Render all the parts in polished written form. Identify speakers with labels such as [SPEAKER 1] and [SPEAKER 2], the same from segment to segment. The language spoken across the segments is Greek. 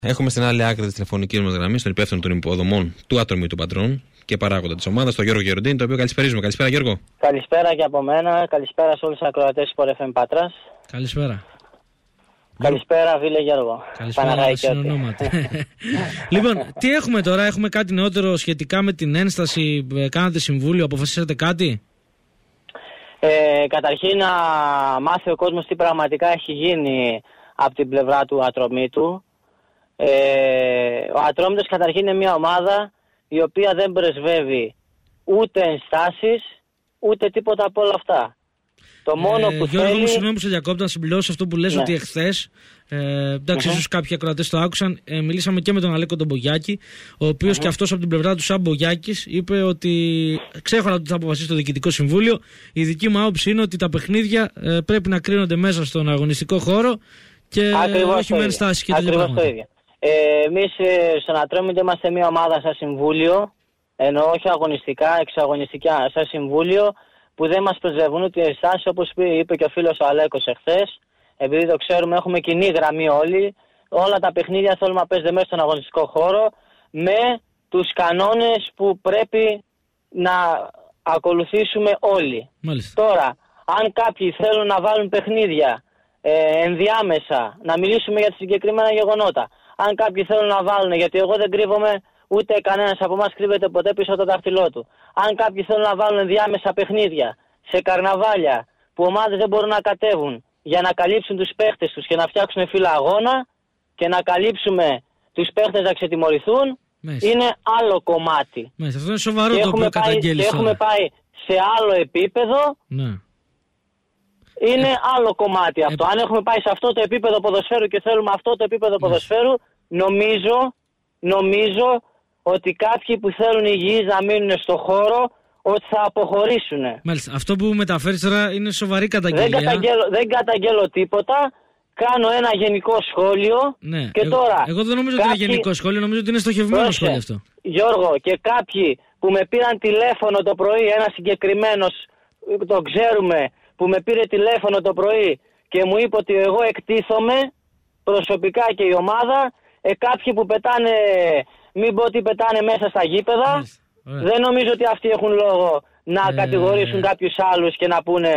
[SPEAKER 1] Έχουμε στην άλλη άκρη της τηλεφωνικής μας γραμμής τον υπεύθυνο των υποδομών του Ατρωμίου του Πατρών και παράγοντα της ομάδας, τον Γιώργο Γεροντίνη, το οποίο καλησπερίζουμε. Καλησπέρα, Γιώργο.
[SPEAKER 2] Καλησπέρα και από μένα. Καλησπέρα σε όλους τους ακροατές του Sport FM Πάτρας.
[SPEAKER 3] Καλησπέρα.
[SPEAKER 2] Καλησπέρα, φίλε Γιώργο.
[SPEAKER 3] Καλησπέρα, συνονόματι. Λοιπόν, τι έχουμε τώρα, έχουμε κάτι νεότερο σχετικά με την ένσταση, κάνατε συμβούλιο, αποφασίσατε κάτι?
[SPEAKER 2] Καταρχήν να μάθει ο κόσμος τι πραγματικά έχει γίνει από την πλευρά του Ατρωμίτου. Ο Ατρόμητος καταρχήν είναι μια ομάδα η οποία δεν πρεσβεύει ούτε ενστάσεις ούτε τίποτα από όλα αυτά. Το μόνο που
[SPEAKER 3] Γιώργο,
[SPEAKER 2] θέλει...
[SPEAKER 3] συγγνώμη που σε διακόπτω, να συμπληρώσω αυτό που λες, ότι εχθές, εντάξει, ίσως κάποιοι ακροατές το άκουσαν, μιλήσαμε και με τον Αλέκο τον Μπογιάκη, ο οποίος και αυτός από την πλευρά του σαν Μπογιάκης είπε ότι ξέχωρα ότι θα αποφασίσει το Διοικητικό Συμβούλιο. Η δική μου άποψη είναι ότι τα παιχνίδια πρέπει να κρίνονται μέσα στον αγωνιστικό χώρο και όχι με ενστάσεις και τέτοια πράγματα.
[SPEAKER 2] Εμείς στον Ατρόμητο είμαστε μια ομάδα σαν συμβούλιο, ενώ όχι αγωνιστικά, εξαγωνιστικά, σαν συμβούλιο, που δεν μας πρεσβεύουν ούτε οι ενστάσεις, όπως είπε και ο φίλος ο Αλέκος εχθές. Επειδή το ξέρουμε, έχουμε κοινή γραμμή όλοι. Όλα τα παιχνίδια θέλουμε να παίζονται μέσα στον αγωνιστικό χώρο με τους κανόνες που πρέπει να ακολουθήσουμε όλοι.
[SPEAKER 3] Μάλιστα.
[SPEAKER 2] Τώρα, αν κάποιοι θέλουν να βάλουν παιχνίδια ενδιάμεσα, να μιλήσουμε για τα συγκεκριμένα γεγονότα. Αν κάποιοι θέλουν να βάλουν, γιατί εγώ δεν κρύβομαι, ούτε κανένας από εμάς κρύβεται ποτέ πίσω από το δάχτυλό του. Αν κάποιοι θέλουν να βάλουν ενδιάμεσα παιχνίδια σε καρναβάλια που ομάδες δεν μπορούν να κατέβουν για να καλύψουν τους παίχτες τους και να φτιάξουν φύλλα αγώνα και να καλύψουμε τους παίχτες να ξετιμωρηθούν, είναι άλλο κομμάτι.
[SPEAKER 3] Αυτό είναι σοβαρό το οποίο καταγγέλεις.
[SPEAKER 2] Και έχουμε πάει σε άλλο επίπεδο.
[SPEAKER 3] Ναι.
[SPEAKER 2] Είναι άλλο κομμάτι αυτό. Αν έχουμε πάει σε αυτό το επίπεδο ποδοσφαίρου και θέλουμε αυτό το επίπεδο ποδοσφαίρου, νομίζω ότι κάποιοι που θέλουν υγιείς να μείνουν στο χώρο, ότι θα αποχωρήσουν.
[SPEAKER 3] Μάλιστα. Αυτό που μεταφέρεις τώρα είναι σοβαρή καταγγελία.
[SPEAKER 2] Δεν καταγγέλω τίποτα. Κάνω ένα γενικό σχόλιο.
[SPEAKER 3] Ναι.
[SPEAKER 2] Και τώρα,
[SPEAKER 3] εγώ δεν νομίζω ότι είναι γενικό σχόλιο, νομίζω ότι είναι στοχευμένο σχόλιο αυτό.
[SPEAKER 2] Γιώργο, και κάποιοι που με πήραν τηλέφωνο το πρωί, ένα συγκεκριμένος, το ξέρουμε, που με πήρε τηλέφωνο το πρωί και μου είπε ότι εγώ εκτίθομαι προσωπικά και η ομάδα, κάποιοι που πετάνε, μην πω ότι πετάνε μέσα στα γήπεδα, δεν νομίζω ότι αυτοί έχουν λόγο να κατηγορήσουν κάποιους άλλους και να πούνε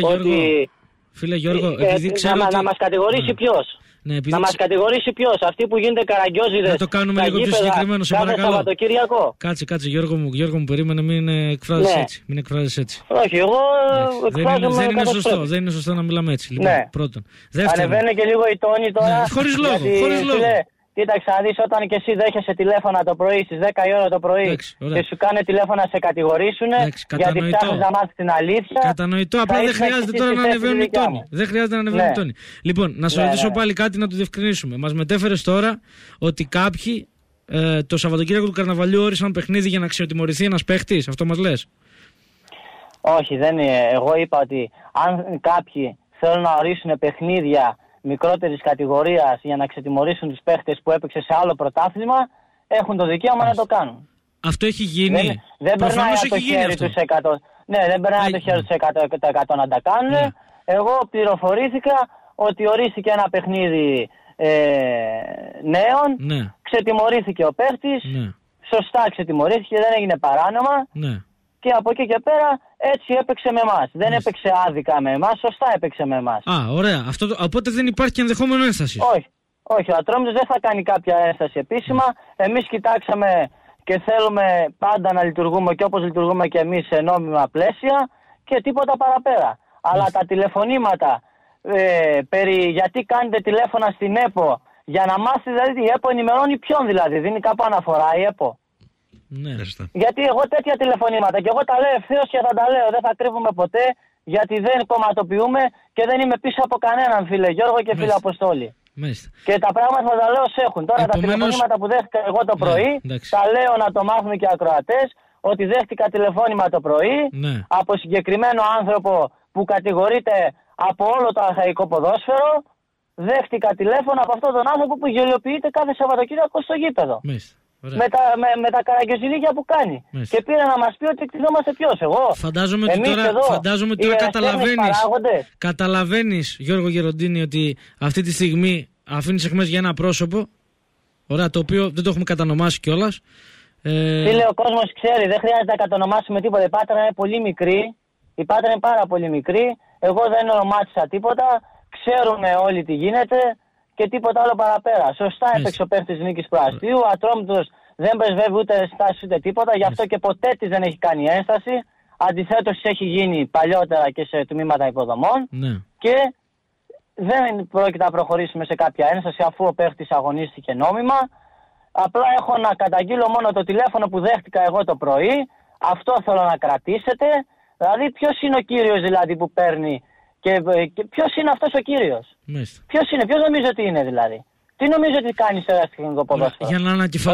[SPEAKER 3] Φίλε Γιώργο, επειδή ξέρω
[SPEAKER 2] να μας κατηγορήσει ποιος. Να μας κατηγορήσει ποιος, αυτοί που γίνονται καραγκιόζιδες.
[SPEAKER 3] Να το κάνουμε λίγο πιο συγκεκριμένο, σε παρακαλώ.
[SPEAKER 2] Σαββατοκύριακο.
[SPEAKER 3] Κάτσε Γιώργο μου, περίμενε, μην εκφράζεις έτσι.
[SPEAKER 2] Όχι, εγώ εκφράζομαι.
[SPEAKER 3] Δεν είναι σωστό να μιλάμε έτσι. Λοιπόν, πρώτον.
[SPEAKER 2] Ανεβαίνει και λίγο η τόνη τώρα.
[SPEAKER 3] Χωρίς λόγο.
[SPEAKER 2] Κοίταξε να δεις, όταν και εσύ δέχεσαι τηλέφωνα το πρωί στις 10 η ώρα το πρωί και σου κάνε τηλέφωνα να σε κατηγορήσουν γιατί ψάχνεις να μάθεις την αλήθεια.
[SPEAKER 3] Κατανοητό, απλά δεν χρειάζεται τώρα να ανεβαίνουν οι τόνοι. Δεν χρειάζεται να ανεβαίνουν οι τόνοι. Λοιπόν, να σου ρωτήσω πάλι κάτι να το διευκρινίσουμε. Μας μετέφερες τώρα ότι κάποιοι το Σαββατοκύριακο του Καρναβαλιού όρισαν παιχνίδι για να ξετιμωρηθεί ένας παίχτης. Αυτό μας λες?
[SPEAKER 2] Όχι, δεν είναι. Εγώ είπα ότι αν κάποιοι θέλουν να ορίσουν παιχνίδια μικρότερης κατηγορίας για να ξετιμωρήσουν τους παίχτες που έπαιξε σε άλλο πρωτάθλημα, έχουν το δικαίωμα να το κάνουν.
[SPEAKER 3] Αυτό έχει γίνει.
[SPEAKER 2] Δεν περνάει από το χέρι τους 100%. Ναι, δεν περνάει από το χέρι τους 100% να τα κάνουν. Ναι. Εγώ πληροφορήθηκα ότι ορίστηκε ένα παιχνίδι νέων, ξετιμωρήθηκε ο παίχτης, σωστά ξετιμωρήθηκε, δεν έγινε παράνομα.
[SPEAKER 3] Ναι.
[SPEAKER 2] Και από εκεί και πέρα έτσι έπαιξε με εμάς. Δεν έπαιξε άδικα με εμάς, σωστά έπαιξε με εμάς.
[SPEAKER 3] Ωραία. Οπότε δεν υπάρχει ενδεχόμενο ένσταση.
[SPEAKER 2] Όχι, ο Ατρόμητος δεν θα κάνει κάποια ένσταση επίσημα. Εμείς κοιτάξαμε και θέλουμε πάντα να λειτουργούμε και όπως λειτουργούμε και εμείς σε νόμιμα πλαίσια και τίποτα παραπέρα. Αλλά τα τηλεφωνήματα περί γιατί κάνετε τηλέφωνα στην ΕΠΟ, για να μάθει δηλαδή η ΕΠΟ ενημερώνει ποιον δηλαδή, δίνει κάπου αναφορά η ΕΠΟ.
[SPEAKER 3] Ναι.
[SPEAKER 2] Γιατί εγώ τέτοια τηλεφωνήματα και εγώ τα λέω ευθέως και θα τα λέω, δεν θα κρύβουμε ποτέ, γιατί δεν κομματοποιούμε και δεν είμαι πίσω από κανέναν, φίλε Γιώργο και φίλε Αποστόλη. Και τα πράγματα θα τα λέω ως έχουν. Τώρα τα τηλεφωνήματα που δέχτηκα εγώ το πρωί, τα λέω να το μάθουν και οι ακροατές, ότι δέχτηκα τηλεφώνημα το πρωί από συγκεκριμένο άνθρωπο που κατηγορείται από όλο το αρχαϊκό ποδόσφαιρο. Δέχτηκα τηλέφωνο από αυτόν τον άνθρωπο που γελιοποιείται κάθε Σαββατοκύριακο στο γήπεδο. Με τα καραγκιόζηλίκια που κάνει. Και πήρε να μας πει ότι εκτινόμαστε ποιος, εγώ.
[SPEAKER 3] Φαντάζομαι ότι τώρα καταλαβαίνεις, Γιώργο Γεροντίνη, ότι αυτή τη στιγμή αφήνεις αιχμές για ένα πρόσωπο. Ωραία, το οποίο δεν το έχουμε κατανομάσει κιόλας.
[SPEAKER 2] Φίλε, ο κόσμος ξέρει, δεν χρειάζεται να κατονομάσουμε τίποτα. Η Πάτρα είναι πολύ μικρή. Η Πάτρα είναι πάρα πολύ μικρή. Εγώ δεν ονομάτισα τίποτα. Ξέρουμε όλοι τι γίνεται και τίποτα άλλο παραπέρα. Σωστά έπαιξε ο παίκτης Νίκης Προαστίου. Ο Ατρόμητος δεν πρεσβεύει ούτε στάση ούτε τίποτα. Γι' αυτό και ποτέ της δεν έχει κάνει ένσταση. Αντιθέτως έχει γίνει παλιότερα και σε τμήματα υποδομών.
[SPEAKER 3] Ναι.
[SPEAKER 2] Και δεν πρόκειται να προχωρήσουμε σε κάποια ένσταση αφού ο παίκτης αγωνίστηκε νόμιμα. Απλά έχω να καταγγείλω μόνο το τηλέφωνο που δέχτηκα εγώ το πρωί. Αυτό θέλω να κρατήσετε. Δηλαδή ποιος είναι ο κύριος δηλαδή που παίρνει και ποιος είναι αυτός ο κύριος. Ποιος είναι, ποιος νομίζω ότι είναι δηλαδή. Τι νομίζω ότι κάνει σε ερασιτεχνικό ποδόσφαιρο.
[SPEAKER 3] Για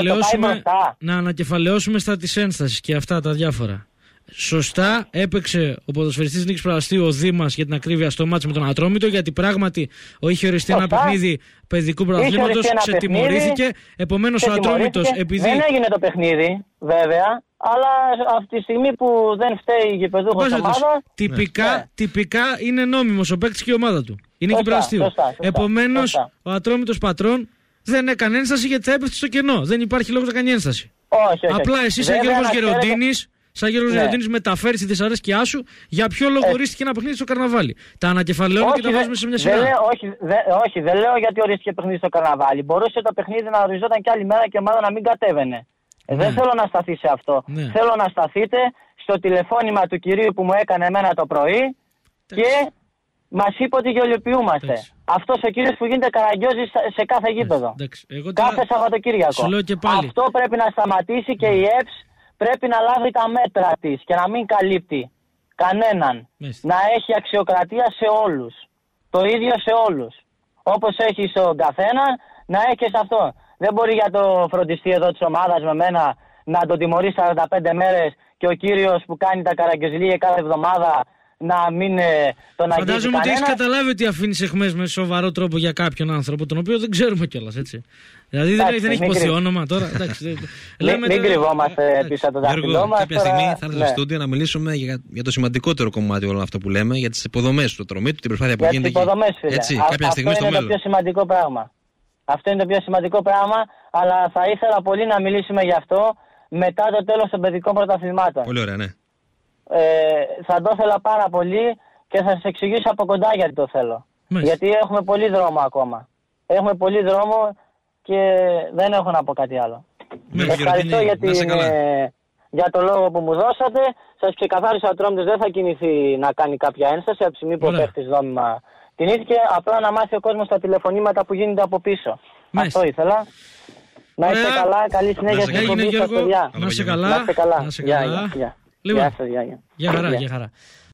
[SPEAKER 3] να ανακεφαλαιώσουμε στα της ένστασης και αυτά τα διάφορα. Σωστά έπαιξε ο ποδοσφαιριστής Νίκης Προαστίου, ο Δήμας, για την ακρίβεια, στο μάτς με τον Ατρόμητο, γιατί πράγματι είχε οριστεί ένα παιχνίδι παιδικού πρωταθλήματος, ξετιμωρήθηκε. Επομένως ο Ατρόμητος, επειδή.
[SPEAKER 2] Δεν έγινε το παιχνίδι, βέβαια, αλλά αυτή τη στιγμή που δεν φταίει η γηπεδούχος ομάδα.
[SPEAKER 3] Τυπικά είναι νόμιμος ο παίκτης και η ομάδα του. Είναι Νίκη Προαστίου. Επομένως ο Ατρόμητος πατρών δεν έκανε ένσταση γιατί θα έπεφτε στο κενό. Δεν υπάρχει λόγος να κάνει ένσταση. Απλά εσύ, σαν Γιώργος Γεροντίνης. Σαν Γιώργος Γεροντίνης, μεταφέρει τη δυσαρέσκειά σου για ποιο λόγο ορίστηκε ένα παιχνίδι στο Καρναβάλι. Τα ανακεφαλαιώνω και τα βάζουμε σε μια σειρά.
[SPEAKER 2] Όχι, δεν λέω γιατί ορίστηκε παιχνίδι στο Καρναβάλι. Μπορούσε το παιχνίδι να οριζόταν και άλλη μέρα και η ομάδα να μην κατέβαινε. Δεν θέλω να σταθεί σε αυτό. Θέλω να σταθείτε στο τηλεφώνημα του κυρίου που μου έκανε εμένα το πρωί και μας είπε ότι γελιοποιούμαστε. Αυτός ο κύριος που γίνεται καραγκιόζης σε κάθε γήπεδο. Κάθε Σαββατοκύριακο. Αυτό πρέπει να σταματήσει και η ΕΠΣ. Πρέπει να λάβει τα μέτρα της και να μην καλύπτει κανέναν. Να έχει αξιοκρατία σε όλους. Το ίδιο σε όλους. Όπως έχει στον καθένα, να έχει και σε αυτό. Δεν μπορεί για το φροντιστή εδώ της ομάδας με μένα να τον τιμωρεί 45 μέρες και ο κύριος που κάνει τα καραγκιόζηλια κάθε εβδομάδα να μην τον αγγίζει.
[SPEAKER 3] Φαντάζομαι ότι έχεις καταλάβει ότι αφήνεις αιχμές με σοβαρό τρόπο για κάποιον άνθρωπο, τον οποίο δεν ξέρουμε κιόλας, έτσι. Δηλαδή δεν έχει υποθεί όνομα τώρα.
[SPEAKER 2] Μην κρυβόμαστε πίσω από το δάχτυλό μας.
[SPEAKER 1] Κάποια στιγμή θα έρθω στο στούντιο να μιλήσουμε για το σημαντικότερο κομμάτι όλο αυτό που λέμε, για τις υποδομές του Ατρομήτου, την προσπάθεια που γίνεται εκεί. Κάποια στιγμή στο μέλλον.
[SPEAKER 2] Αυτό είναι το πιο σημαντικό πράγμα. Αυτό είναι το πιο σημαντικό πράγμα, αλλά θα ήθελα πολύ να μιλήσουμε γι' αυτό μετά το τέλος των παιδικών πρωταθλημάτων.
[SPEAKER 1] Πολύ ωραία, ναι.
[SPEAKER 2] Θα το ήθελα πάρα πολύ και θα σας εξηγήσω από κοντά γιατί το θέλω. Γιατί έχουμε πολύ δρόμο ακόμα. Έχουμε πολύ δρόμο και δεν έχω να πω κάτι άλλο. Ευχαριστώ για το λόγο που μου δώσατε. Σας ξεκαθάρισα ο Ατρόμητος δεν θα κινηθεί να κάνει κάποια ένσταση από τη στιγμή που ο παίκτης δόμημα κινήθηκε. Απλά να μάθει ο κόσμος τα τηλεφωνήματα που γίνονται από πίσω. Αυτό ήθελα. Να είστε καλά, καλή συνέχεια στην εκπομπή σας, παιδιά.
[SPEAKER 3] Να είστε καλά.
[SPEAKER 2] Γεια σας.
[SPEAKER 3] Γεια χαρά.